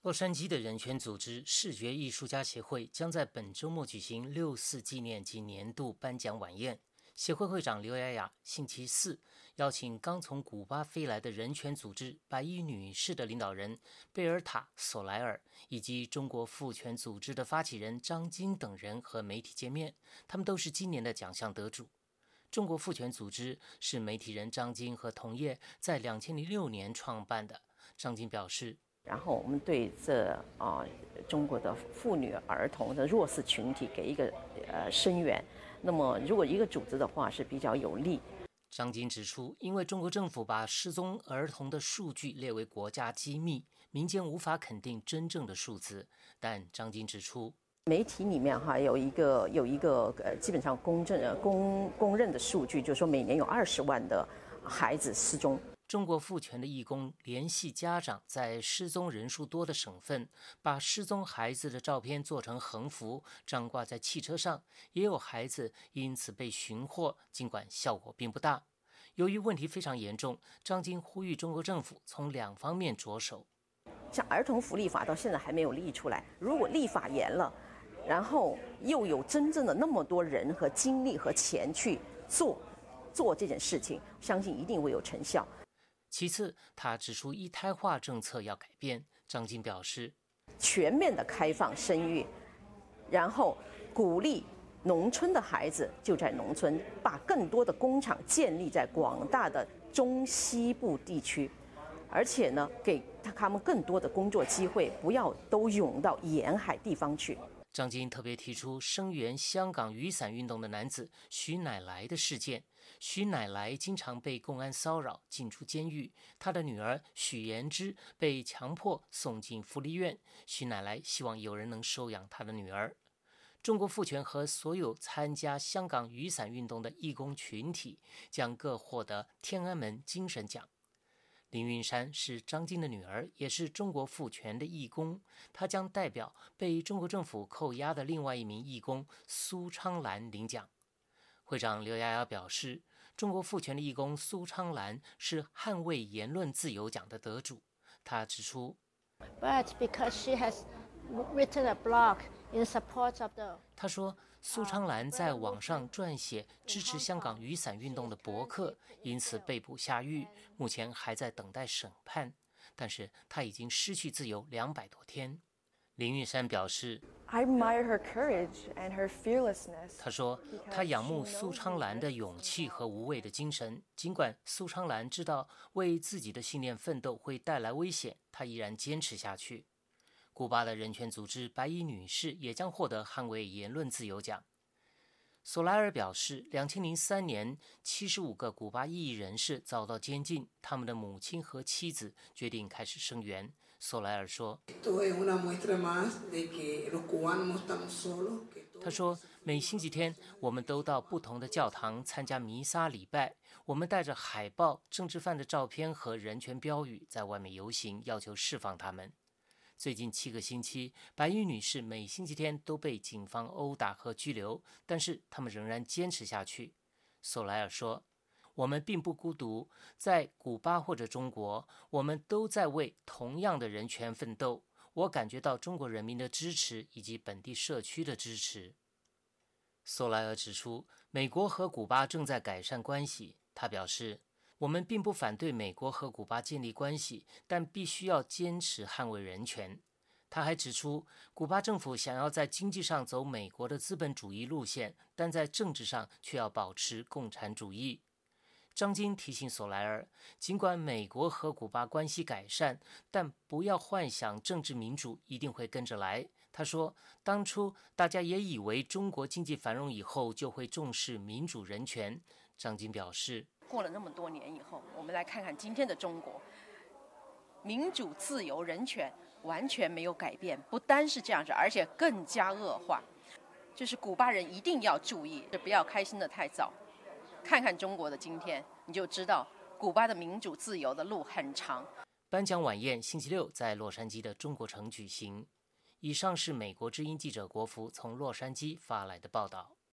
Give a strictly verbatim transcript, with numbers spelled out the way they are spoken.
洛杉矶的人权组织视觉艺术家协会将在本周末举行六四纪念及年度颁奖晚宴。协会会长刘雅雅星期四邀请刚从古巴飞来的人权组织白衣女士的领导人贝尔塔·索莱尔，以及中国妇权组织的发起人张晶等人和媒体见面。他们都是今年的奖项得主。中国妇权组织是媒体人张晶和同业在二零零六年创办的。张晶表示， 然后我们对这啊、呃、中国的妇女儿童的弱势群体给一个呃声援。那么如果一个组织的话是比较有利。 张晶指出，因为中国政府把失踪儿童的数据列为国家机密，民间无法肯定真正的数字。但张晶指出， 媒体里面哈有一个有一个呃基本上公正呃公公认的数据，就是说每年有二十万的孩子失踪。 中国妇权的义工联系家长，在失踪人数多的省份，把失踪孩子的照片做成横幅，张挂在汽车上，也有孩子因此被寻获，尽管效果并不大。由于问题非常严重，张晶呼吁中国政府从两方面着手。 像儿童福利法到现在还没有立出来，如果立法严了，然后又有真正的那么多人和精力和钱去做做这件事情，相信一定会有成效。 其次，他指出一胎化政策要改变。张晶表示， 全面的开放生育，然后鼓励农村的孩子就在农村，把更多的工厂建立在广大的中西部地区，而且呢，给他们更多的工作机会，不要都涌到沿海地方去。 张晶特别提出声援香港雨伞运动的男子徐乃来的事件。徐乃来经常被公安骚扰，进出监狱。他的女儿许延之被强迫送进福利院。徐乃来希望有人能收养他的女儿。中国妇权和所有参加香港雨伞运动的义工群体将各获得天安门精神奖。林云山是张晶的女儿，也是中国妇权的义工，她将代表被中国政府扣押的另外一名义工苏昌兰领奖。会长刘雅雅表示，中国妇权的义工苏昌兰是捍卫言论自由奖的得主。她指出 But because she has written a blog in support of the 他说，苏昌兰在网上撰写支持香港雨伞运动的博客，因此被捕下狱，目前还在等待审判，但是他已经失去自由两百多天。林玉山表示 I admire her courage and her fearlessness. 他说，他仰慕苏昌兰的勇气和无畏的精神，尽管苏昌兰知道为自己的信念奋斗会带来危险，他依然坚持下去。古巴的人权组织白衣女士也将获得捍卫言论自由奖。索莱尔表示，二零零三年，七十五个古巴异议人士遭到监禁，他们的母亲和妻子决定开始声援。索莱尔说，他说，每星期天我们都到不同的教堂参加弥撒礼拜，我们带着海报、政治犯的照片和人权标语在外面游行，要求释放他们。最近七个星期，白衣女士每星期天都被警方殴打和拘留，但是他们仍然坚持下去。索莱尔说，我们并不孤独，在古巴或者中国，我们都在为同样的人权奋斗。我感觉到中国人民的支持以及本地社区的支持。索莱尔指出，美国和古巴正在改善关系。他表示，我们并不反对美国和古巴建立关系，但必须要坚持捍卫人权。他还指出，古巴政府想要在经济上走美国的资本主义路线，但在政治上却要保持共产主义。张晶提醒索莱尔，尽管美国和古巴关系改善，但不要幻想政治民主一定会跟着来。他说，当初大家也以为中国经济繁荣以后就会重视民主人权。张晶表示， 过了那么多年以后，我们来看看今天的中国，民主、自由、人权完全没有改变，不单是这样子，而且更加恶化。就是古巴人一定要注意，不要开心的太早。看看中国的今天，你就知道古巴的民主自由的路很长。 颁奖晚宴星期六在洛杉矶的中国城举行。以上是美国之音记者国福从洛杉矶发来的报道。